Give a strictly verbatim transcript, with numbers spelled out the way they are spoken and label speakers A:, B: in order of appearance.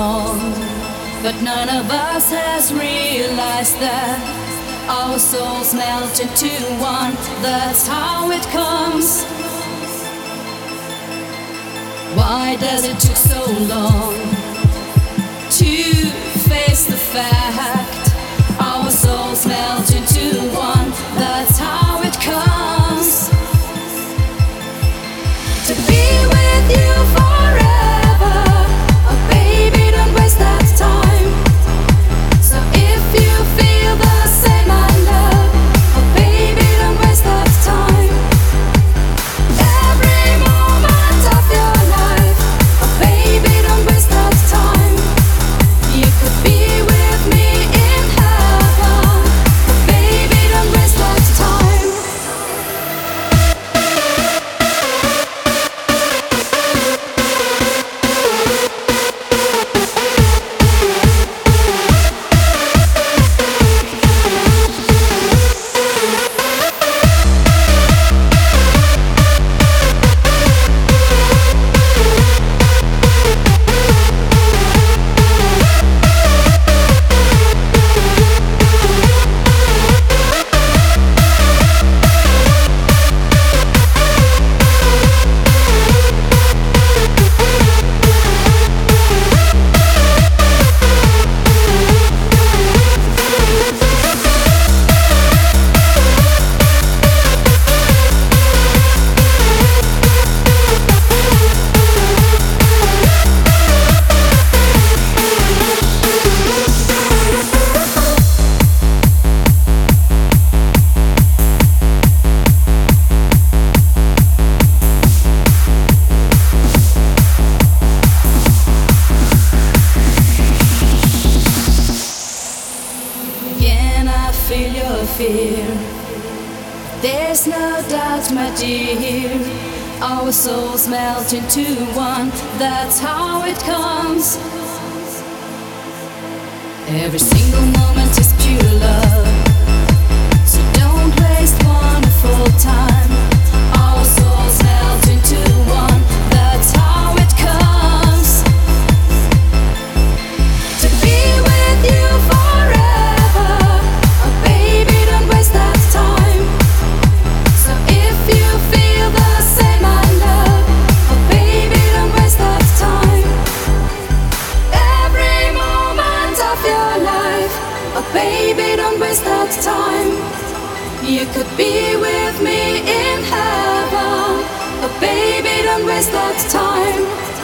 A: long, but none of us has realized that our souls melt into one. That's how it comes. Why does it take so long to face the fact our souls melt into one? That's how it comes. To be with you forever, oh baby, don't waste that time. So if you feel the same I love, oh baby, don't waste that time. Every moment of your life, oh baby, don't waste that time. You could be with me in heaven, oh baby, don't waste that time. Feel your fear. There's no doubt, my dear, our souls melt into one. That's how it comes. Every single moment is pure love, so don't waste wonderful time. Our souls melt into one. That's how it comes. To be with you forever, oh baby, don't waste that time. So if you feel the same I love, oh baby, don't waste that time. Every moment of your life, oh baby, don't waste that time. You could be with me in heaven, oh baby, don't waste that time.